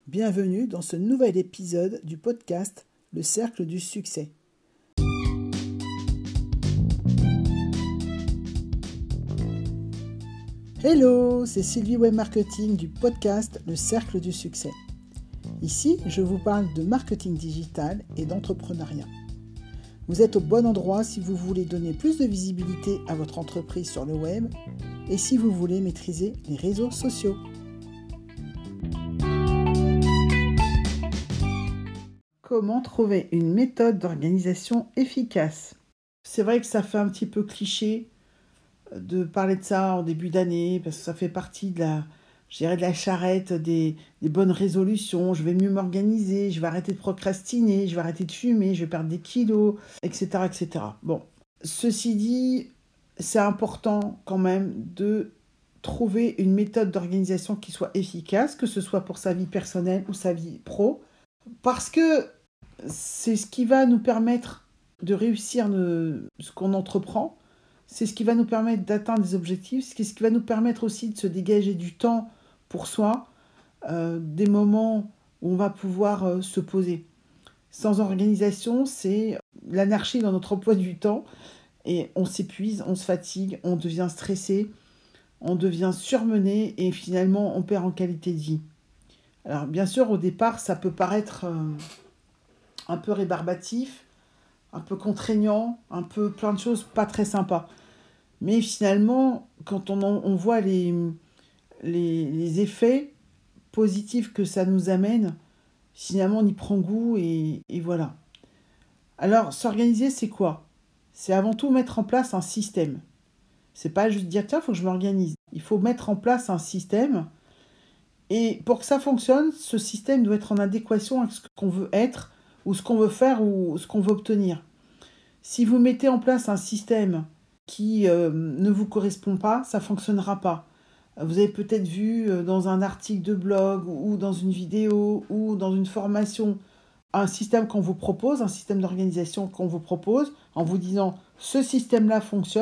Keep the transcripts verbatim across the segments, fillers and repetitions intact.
Bienvenue dans ce nouvel épisode du podcast Le Cercle du Succès. Hello, c'est Sylvie Web Marketing du podcast Le Cercle du Succès. Ici, je vous parle de marketing digital et d'entrepreneuriat. Vous êtes au bon endroit si vous voulez donner plus de visibilité à votre entreprise sur le web et si vous voulez maîtriser les réseaux sociaux. Comment trouver une méthode d'organisation efficace ? C'est vrai que ça fait un petit peu cliché de parler de ça en début d'année, parce que ça fait partie de la, je dirais, de la charrette des, des bonnes résolutions. Je vais mieux m'organiser, je vais arrêter de procrastiner, je vais arrêter de fumer, je vais perdre des kilos, et cetera, et cetera. Bon, ceci dit, c'est important quand même de trouver une méthode d'organisation qui soit efficace, que ce soit pour sa vie personnelle ou sa vie pro, parce que c'est ce qui va nous permettre de réussir ne, ce qu'on entreprend. C'est ce qui va nous permettre d'atteindre des objectifs. C'est ce qui va nous permettre aussi de se dégager du temps pour soi, euh, des moments où on va pouvoir euh, se poser. Sans organisation, c'est l'anarchie dans notre emploi du temps. Et on s'épuise, on se fatigue, on devient stressé, on devient surmené et finalement on perd en qualité de vie. Alors bien sûr, au départ, ça peut paraître euh, un peu rébarbatif, un peu contraignant, un peu plein de choses pas très sympas. Mais finalement, quand on, en, on voit les, les, les effets positifs que ça nous amène, finalement on y prend goût et, et voilà. Alors, s'organiser, c'est quoi ? C'est avant tout mettre en place un système. C'est pas juste dire, tiens, il faut que je m'organise. Il faut mettre en place un système. Et pour que ça fonctionne, ce système doit être en adéquation avec ce qu'on veut être, ou ce qu'on veut faire, ou ce qu'on veut obtenir. Si vous mettez en place un système qui euh, ne vous correspond pas, ça ne fonctionnera pas. Vous avez peut-être vu euh, dans un article de blog, ou dans une vidéo, ou dans une formation, un système qu'on vous propose, un système d'organisation qu'on vous propose, en vous disant « ce système-là fonctionne »,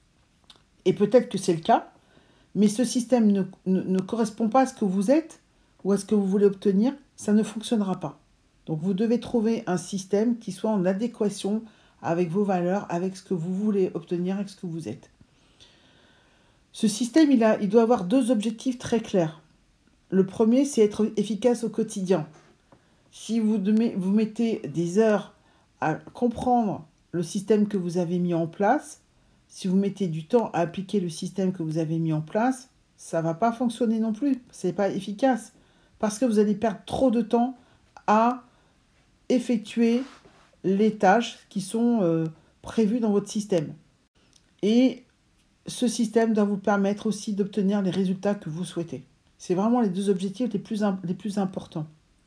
et peut-être que c'est le cas, mais ce système ne, ne, ne correspond pas à ce que vous êtes ou à ce que vous voulez obtenir, ça ne fonctionnera pas. Donc vous devez trouver un système qui soit en adéquation avec vos valeurs, avec ce que vous voulez obtenir, avec ce que vous êtes. Ce système, il, a, il doit avoir deux objectifs très clairs. Le premier, c'est être efficace au quotidien. Si vous, de, vous mettez des heures à comprendre le système que vous avez mis en place, si vous mettez du temps à appliquer le système que vous avez mis en place, ça ne va pas fonctionner non plus. Ce n'est pas efficace. Parce que vous allez perdre trop de temps à effectuer les tâches qui sont euh, prévues dans votre système. Et ce système doit vous permettre aussi d'obtenir les résultats que vous souhaitez. C'est vraiment les deux objectifs les plus, les plus importants.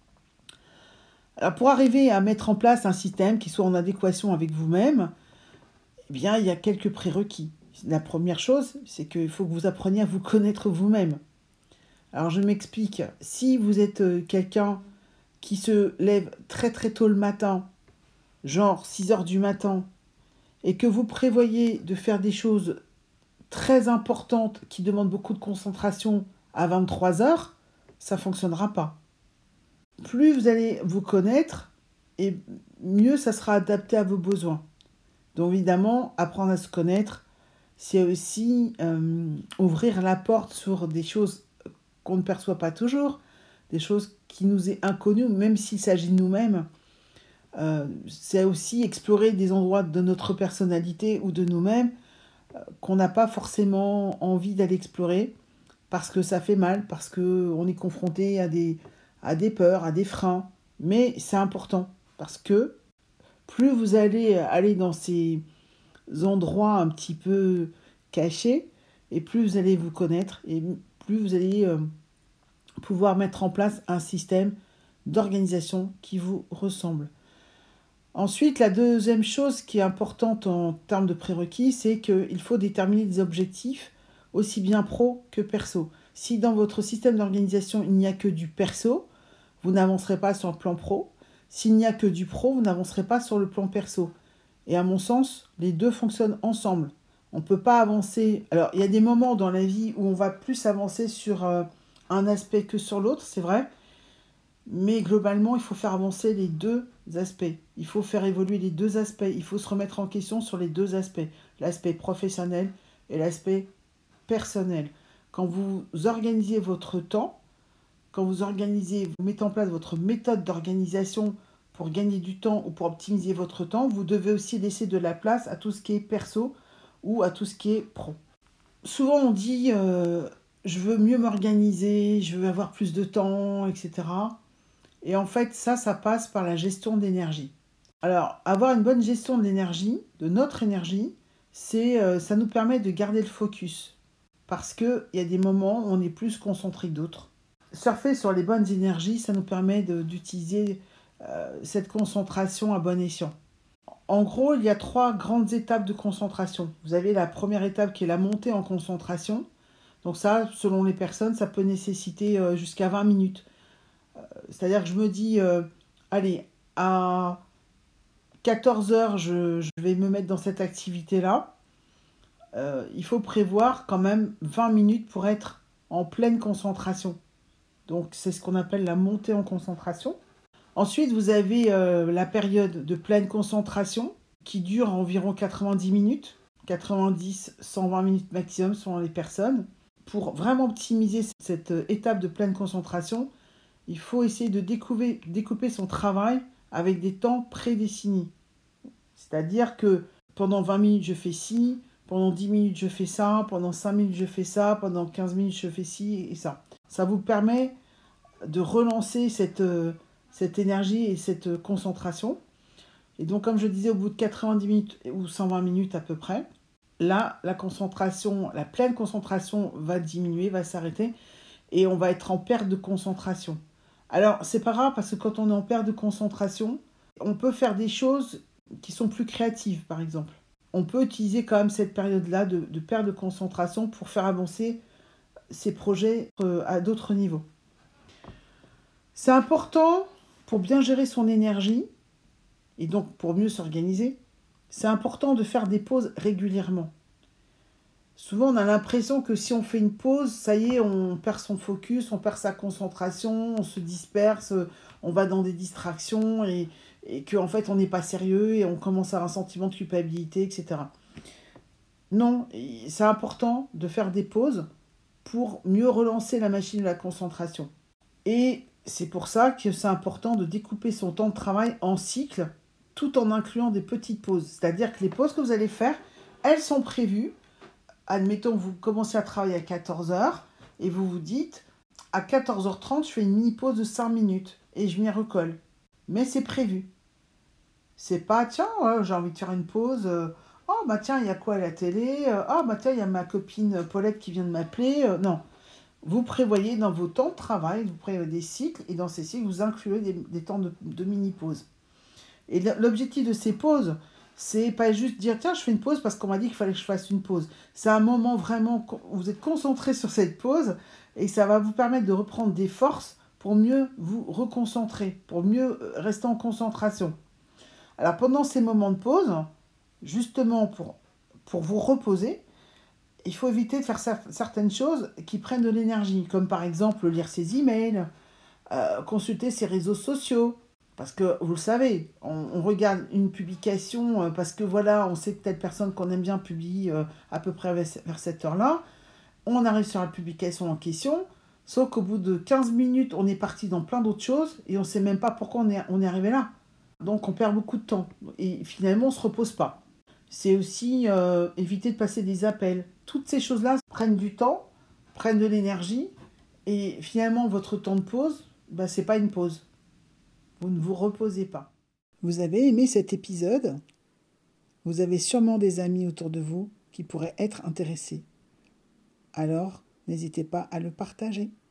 Alors pour arriver à mettre en place un système qui soit en adéquation avec vous-même, eh bien, il y a quelques prérequis. La première chose, c'est qu'il faut que vous appreniez à vous connaître vous-même. Alors je m'explique. Si vous êtes euh, quelqu'un qui se lève très très tôt le matin, genre six heures du matin, et que vous prévoyez de faire des choses très importantes qui demandent beaucoup de concentration à vingt-trois heures, ça ne fonctionnera pas. Plus vous allez vous connaître, et mieux ça sera adapté à vos besoins. Donc évidemment, apprendre à se connaître, c'est aussi euh, ouvrir la porte sur des choses qu'on ne perçoit pas toujours, des choses qui nous est inconnues, même s'il s'agit de nous-mêmes. Euh, c'est aussi explorer des endroits de notre personnalité ou de nous-mêmes euh, qu'on n'a pas forcément envie d'aller explorer parce que ça fait mal, parce qu'on est confronté à des, à des peurs, à des freins. Mais c'est important parce que plus vous allez aller dans ces endroits un petit peu cachés, et plus vous allez vous connaître, et plus vous allez euh, pouvoir mettre en place un système d'organisation qui vous ressemble. Ensuite, la deuxième chose qui est importante en termes de prérequis, c'est qu'il faut déterminer des objectifs aussi bien pro que perso. Si dans votre système d'organisation, il n'y a que du perso, vous n'avancerez pas sur le plan pro. S'il n'y a que du pro, vous n'avancerez pas sur le plan perso. Et à mon sens, les deux fonctionnent ensemble. On ne peut pas avancer... Alors, il y a des moments dans la vie où on va plus avancer sur euh, un aspect que sur l'autre, c'est vrai. Mais globalement, il faut faire avancer les deux aspects. Il faut faire évoluer les deux aspects. Il faut se remettre en question sur les deux aspects. L'aspect professionnel et l'aspect personnel. Quand vous organisez votre temps, quand vous organisez, vous mettez en place votre méthode d'organisation pour gagner du temps ou pour optimiser votre temps, vous devez aussi laisser de la place à tout ce qui est perso ou à tout ce qui est pro. Souvent on dit euh, je veux mieux m'organiser, je veux avoir plus de temps, et cetera. Et en fait, ça, ça passe par la gestion d'énergie. Alors, avoir une bonne gestion de l'énergie, de notre énergie, c'est, euh, ça nous permet de garder le focus. Parce qu'il y a des moments où on est plus concentré que d'autres. Surfer sur les bonnes énergies, ça nous permet de, d'utiliser euh, cette concentration à bon escient. En gros, il y a trois grandes étapes de concentration. Vous avez la première étape qui est la montée en concentration. Donc ça, selon les personnes, ça peut nécessiter euh, jusqu'à vingt minutes. C'est-à-dire que je me dis, euh, allez, à quatorze heures, je, je vais me mettre dans cette activité-là. Euh, il faut prévoir quand même vingt minutes pour être en pleine concentration. Donc, c'est ce qu'on appelle la montée en concentration. Ensuite, vous avez euh, la période de pleine concentration qui dure environ quatre-vingt-dix minutes. quatre-vingt-dix à cent vingt minutes maximum selon les personnes. Pour vraiment optimiser cette étape de pleine concentration, il faut essayer de découper, découper son travail avec des temps prédéfinis. C'est-à-dire que pendant vingt minutes, je fais ci, pendant dix minutes, je fais ça, pendant cinq minutes, je fais ça, pendant quinze minutes, je fais ci et ça. Ça vous permet de relancer cette, euh, cette énergie et cette concentration. Et donc, comme je disais, au bout de quatre-vingt-dix minutes ou cent vingt minutes à peu près, là, la concentration, la pleine concentration va diminuer, va s'arrêter et on va être en perte de concentration. Alors, c'est pas grave parce que quand on est en perte de concentration, on peut faire des choses qui sont plus créatives, par exemple. On peut utiliser quand même cette période-là de, de perte de concentration pour faire avancer ses projets à d'autres niveaux. C'est important pour bien gérer son énergie et donc pour mieux s'organiser. C'est important de faire des pauses régulièrement. Souvent, on a l'impression que si on fait une pause, ça y est, on perd son focus, on perd sa concentration, on se disperse, on va dans des distractions et, et qu'en fait, on n'est pas sérieux et on commence à avoir un sentiment de culpabilité, et cetera. Non, c'est important de faire des pauses pour mieux relancer la machine de la concentration. Et c'est pour ça que c'est important de découper son temps de travail en cycles tout en incluant des petites pauses. C'est-à-dire que les pauses que vous allez faire, elles sont prévues. Admettons, vous commencez à travailler à quatorze heures et vous vous dites, à quatorze heures trente, je fais une mini-pause de cinq minutes et je m'y recolle. Mais c'est prévu. C'est pas, tiens, ouais, j'ai envie de faire une pause. Euh, oh, bah tiens, il y a quoi à la télé? euh, Oh, bah tiens, il y a ma copine Paulette qui vient de m'appeler. Euh, non. Vous prévoyez dans vos temps de travail, vous prévoyez des cycles et dans ces cycles, vous incluez des, des temps de, de mini-pause. Et l'objectif de ces pauses, c'est pas juste dire tiens je fais une pause parce qu'on m'a dit qu'il fallait que je fasse une pause. C'est un moment vraiment où vous êtes concentré sur cette pause et ça va vous permettre de reprendre des forces pour mieux vous reconcentrer, pour mieux rester en concentration. Alors pendant ces moments de pause, justement pour, pour vous reposer, il faut éviter de faire certaines choses qui prennent de l'énergie, comme par exemple lire ses emails, euh, consulter ses réseaux sociaux. Parce que, vous le savez, on, on regarde une publication euh, parce que voilà, on sait que telle personne qu'on aime bien publie euh, à peu près vers, vers cette heure-là. On arrive sur la publication en question, sauf qu'au bout de quinze minutes, on est parti dans plein d'autres choses et on ne sait même pas pourquoi on est, on est arrivé là. Donc on perd beaucoup de temps et finalement on ne se repose pas. C'est aussi euh, éviter de passer des appels. Toutes ces choses-là prennent du temps, prennent de l'énergie et finalement votre temps de pause, bah, ce n'est pas une pause. Vous ne vous reposez pas. Vous avez aimé cet épisode? Vous avez sûrement des amis autour de vous qui pourraient être intéressés. Alors, n'hésitez pas à le partager.